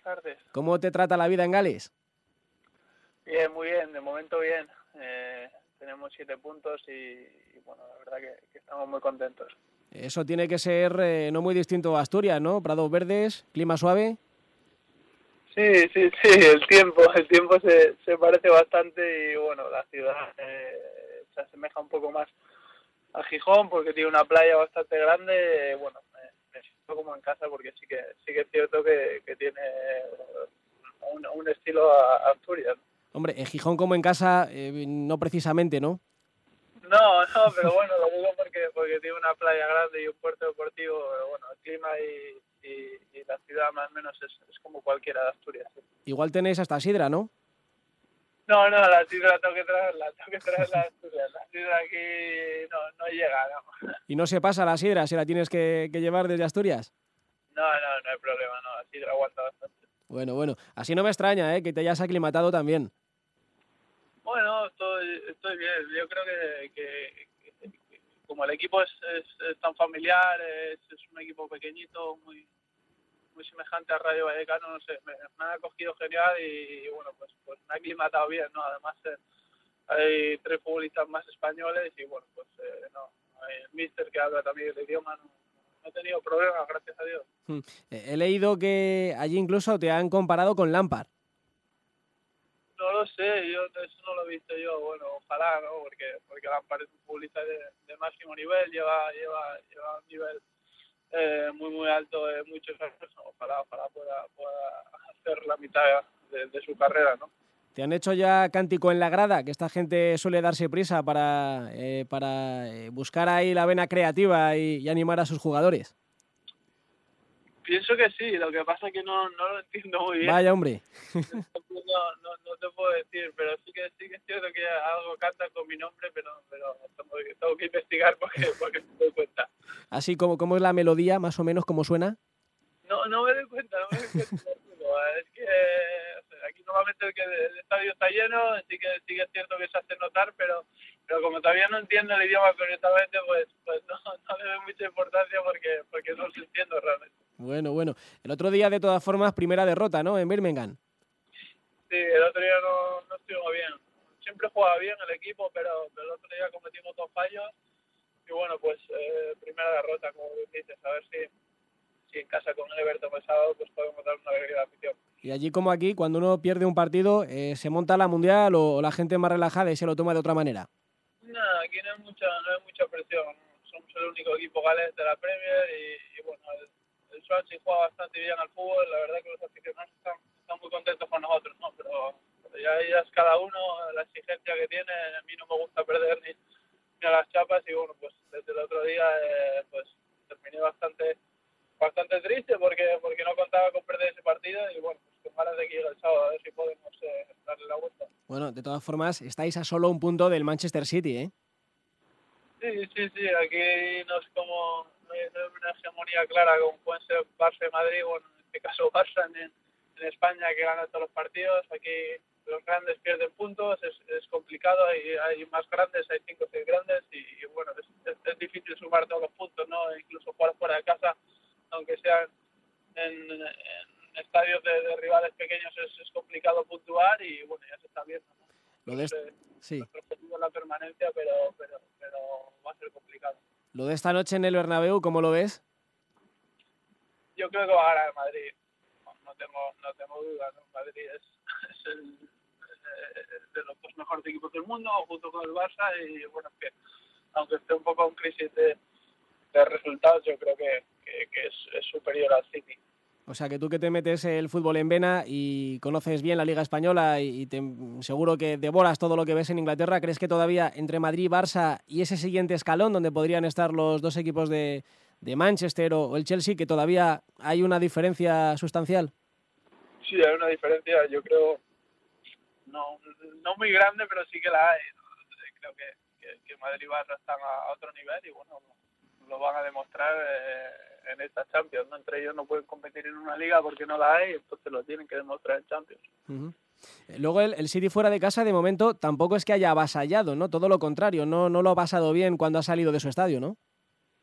tardes. ¿Cómo te trata la vida en Gales? Bien, muy bien, de momento bien. Tenemos 7 puntos y bueno, la verdad que estamos muy contentos. Eso tiene que ser no muy distinto a Asturias, ¿no? Prados verdes, clima suave. Sí, el tiempo se parece bastante y bueno, la ciudad se asemeja un poco más a Gijón porque tiene una playa bastante grande. Bueno, me siento como en casa porque sí que es cierto que tiene un estilo a Asturias. Hombre, en Gijón como en casa, no precisamente, ¿no? No, pero bueno, lo digo porque tiene una playa grande y un puerto deportivo, pero bueno, el clima y la ciudad más o menos es como cualquiera de Asturias. ¿Sí? Igual tenéis hasta sidra, ¿no? No, la sidra tengo que traerla de Asturias. La sidra aquí no llega, no. Y no se pasa la sidra si la tienes que llevar desde Asturias. No hay problema, no, la sidra aguanta bastante. Bueno, así no me extraña, que te hayas aclimatado también. Bueno, estoy bien. Yo creo que como el equipo es tan familiar, es un equipo pequeñito, muy semejante a Rayo Vallecano, no sé, me ha acogido genial y bueno, pues me ha aclimatado bien, ¿no? Además hay 3 futbolistas más españoles y bueno, pues el míster que habla también el idioma, no he tenido problemas, gracias a Dios. He leído que allí incluso te han comparado con Lampard. No lo sé, yo eso no lo he visto yo, bueno, ojalá, ¿no? Porque Lampard es un futbolista de máximo nivel, lleva un nivel muy alto de muchos años, ojalá pueda hacer la mitad de su carrera, ¿no? ¿Te han hecho ya cántico en la grada? Que esta gente suele darse prisa para buscar ahí la vena creativa y animar a sus jugadores. Pienso que sí, lo que pasa es que no lo entiendo muy bien. Vaya, hombre. No te puedo decir, pero sí que es cierto que algo canta con mi nombre, pero tengo que investigar porque me doy cuenta. Así como es la melodía, más o menos, ¿cómo suena? No me doy cuenta. Es que aquí normalmente el estadio está lleno, sí que es cierto que se hace notar, pero como todavía no entiendo el idioma correctamente, pues no le doy mucha importancia porque no lo entiendo realmente. Bueno. El otro día, de todas formas, primera derrota, ¿no? En Birmingham. Sí, el otro día no estuvimos bien. Siempre jugaba bien el equipo, pero el otro día cometimos 2 fallos y bueno, pues primera derrota, como dices, a ver si en casa con el Everton el sábado pues podemos dar una alegría a la afición. Y allí como aquí, cuando uno pierde un partido, ¿se monta la mundial o la gente más relajada y se lo toma de otra manera? No, aquí no hay mucha presión. Somos el único equipo galés de la Premier y bueno, el Swansea juega bastante bien al fútbol. La verdad que los aficionados están muy contentos con nosotros, ¿no? Pero ya es cada uno la exigencia que tiene. A mí no me gusta perder ni a las chapas y bueno, pues desde el otro día pues terminé bastante triste porque no contaba con perder ese partido y bueno, pues con ganas de que llegue el sábado a ver si podemos darle la vuelta. Bueno, de todas formas, estáis a solo un punto del Manchester City, ¿eh? Sí, aquí no hay una hegemonía clara como pueden ser Barça y Madrid, bueno, en este caso Barça en España que gana todos los partidos, aquí los grandes pierden puntos, es complicado, hay más grandes, hay 5 o 6 grandes y bueno, es difícil sumar todos los puntos, ¿no? Incluso jugar fuera de casa, aunque sean en estadios de rivales pequeños es complicado puntuar y bueno, ya se está viendo, ¿no? Sí. Nuestro objetivo es la permanencia, pero va a ser complicado. Lo de esta noche en el Bernabéu, ¿cómo lo ves? Yo creo que va a ganar el Madrid. No tengo dudas, ¿no? Madrid es de los 2 mejores equipos del mundo, junto con el Barça, y bueno, que aunque esté un poco en crisis de resultados, yo creo que es superior al City. O sea, que tú que te metes el fútbol en vena y conoces bien la Liga Española y seguro que devoras todo lo que ves en Inglaterra, ¿crees que todavía entre Madrid, Barça y ese siguiente escalón donde podrían estar los 2 equipos de Manchester o el Chelsea, que todavía hay una diferencia sustancial? Sí, hay una diferencia, yo creo, no muy grande, pero sí que la hay. Creo que Madrid y Barça están a otro nivel y bueno, lo van a demostrar en esta Champions, ¿no? Entre ellos no pueden competir en una liga porque no la hay, entonces lo tienen que demostrar en Champions. Uh-huh. Luego el City fuera de casa de momento tampoco es que haya avasallado, ¿no? Todo lo contrario, no lo ha pasado bien cuando ha salido de su estadio, ¿no?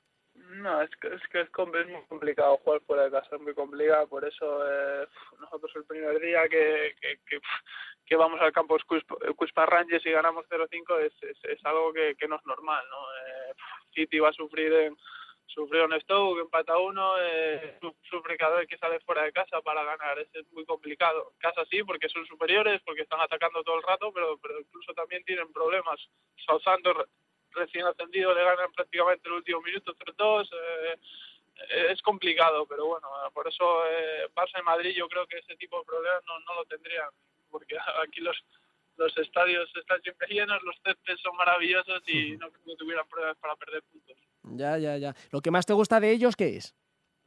No, es muy complicado jugar fuera de casa, es muy complicado, por eso nosotros el primer día que vamos al campo Cuspa Rangers y ganamos 0-5 es algo que no es normal, ¿no? City va a sufrió en Stoke, empata 1, sufre cada vez que sale fuera de casa para ganar, es muy complicado. Casa sí, porque son superiores, porque están atacando todo el rato, pero incluso también tienen problemas. Southampton recién ascendido le ganan prácticamente el último minuto 3-2, es complicado, pero bueno, por eso Barça y Madrid yo creo que ese tipo de problemas no lo tendrían, porque aquí los estadios están siempre llenos, los céspedes son maravillosos y no creo que tuvieran problemas para perder puntos. Ya. ¿Lo que más te gusta de ellos qué es?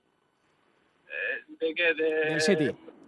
¿De qué? Del City.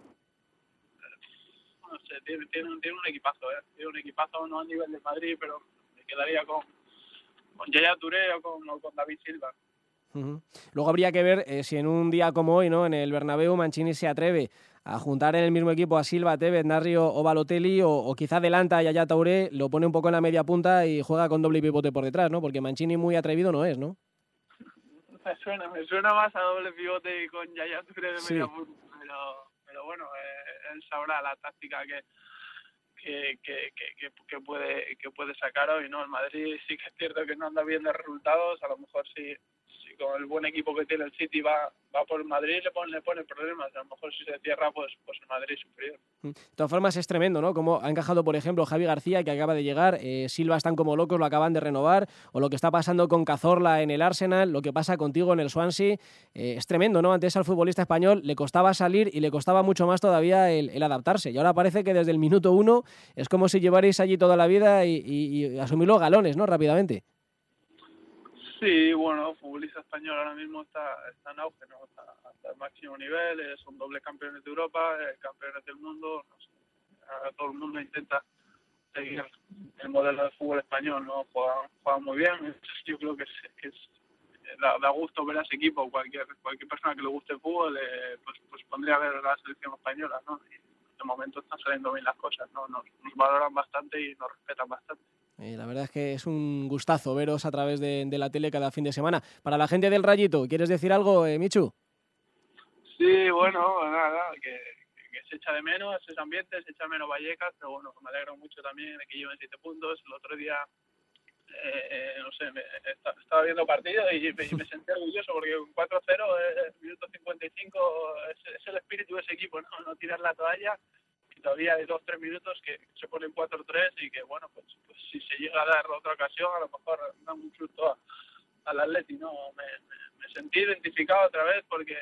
No sé, tiene un equipazo, tiene un equipazo no a nivel de Madrid, pero me quedaría con Yaya Touré o con David Silva. Uh-huh. Luego habría que ver si en un día como hoy, ¿no?, en el Bernabéu, Mancini se atreve a juntar en el mismo equipo a Silva, Tevez, Nasri o Balotelli, o quizá adelanta a Yaya Touré, lo pone un poco en la media punta y juega con doble pivote por detrás, ¿no? Porque Mancini muy atrevido no es, ¿no? Me suena más a doble pivote y con Yaya Touré de sí. Media punta, pero bueno, él sabrá la táctica que puede sacar hoy, ¿no? El Madrid sí que es cierto que no anda bien de resultados, a lo mejor sí con el buen equipo que tiene el City va por el Madrid le pone problemas, a lo mejor si se cierra pues el Madrid es superior. De todas formas es tremendo, ¿no? Como ha encajado, por ejemplo, Javi García, que acaba de llegar, Silva están como locos, lo acaban de renovar, o lo que está pasando con Cazorla en el Arsenal, lo que pasa contigo en el Swansea, es tremendo, ¿no? Antes al futbolista español le costaba salir y le costaba mucho más todavía el adaptarse, y ahora parece que desde el minuto 1 es como si llevarais allí toda la vida y asumir los galones, ¿no? Rápidamente. Sí, bueno, el futbolista español ahora mismo está en auge, ¿no? Está al máximo nivel, son dobles campeones de Europa, campeones del mundo, no sé. Ahora todo el mundo intenta seguir el modelo de fútbol español, ¿no? Juegan muy bien, yo creo que da gusto ver a ese equipo, cualquier persona que le guste el fútbol, pues pondría a ver la selección española, ¿no? Y de momento están saliendo bien las cosas, ¿no? Nos valoran bastante y nos respetan bastante. La verdad es que es un gustazo veros a través de la tele cada fin de semana. Para la gente del Rayito, ¿quieres decir algo, Michu? Sí, bueno, nada, que se echa de menos ese ambiente, se echa de menos Vallecas, pero bueno, me alegro mucho también de que lleven 7 puntos. El otro día, no sé, estaba viendo partido y me sentí orgulloso porque con 4-0, minuto 55, es el espíritu de ese equipo, no tirar la toalla. Todavía hay 2-3 minutos que se ponen 4-3 y que bueno, pues si se llega a dar otra ocasión a lo mejor da un susto al Atleti, ¿no? Me sentí identificado otra vez porque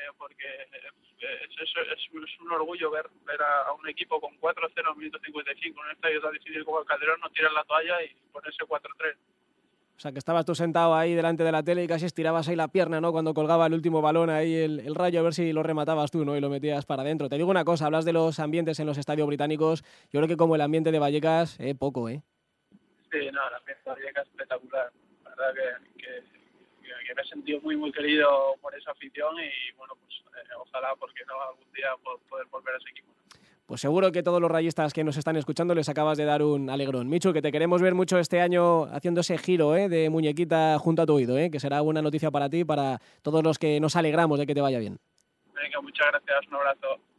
es un orgullo ver a un equipo con 4-0 en minuto 55 en un estadio tan difícil como el Calderón no tirar la toalla y ponerse 4-3. O sea, que estabas tú sentado ahí delante de la tele y casi estirabas ahí la pierna, ¿no? Cuando colgaba el último balón ahí el Rayo, a ver si lo rematabas tú, ¿no? Y lo metías para adentro. Te digo una cosa, hablas de los ambientes en los estadios británicos. Yo creo que como el ambiente de Vallecas, poco, ¿eh? Sí, no, el ambiente de Vallecas es espectacular. La verdad que me he sentido muy, muy querido por esa afición y, bueno, pues ojalá, porque no, algún día poder volver a ese equipo. Pues seguro que todos los rayistas que nos están escuchando les acabas de dar un alegrón. Michu, que te queremos ver mucho este año haciendo ese giro de muñequita junto a tu oído, que será buena noticia para ti y para todos los que nos alegramos de que te vaya bien. Venga, muchas gracias, un abrazo.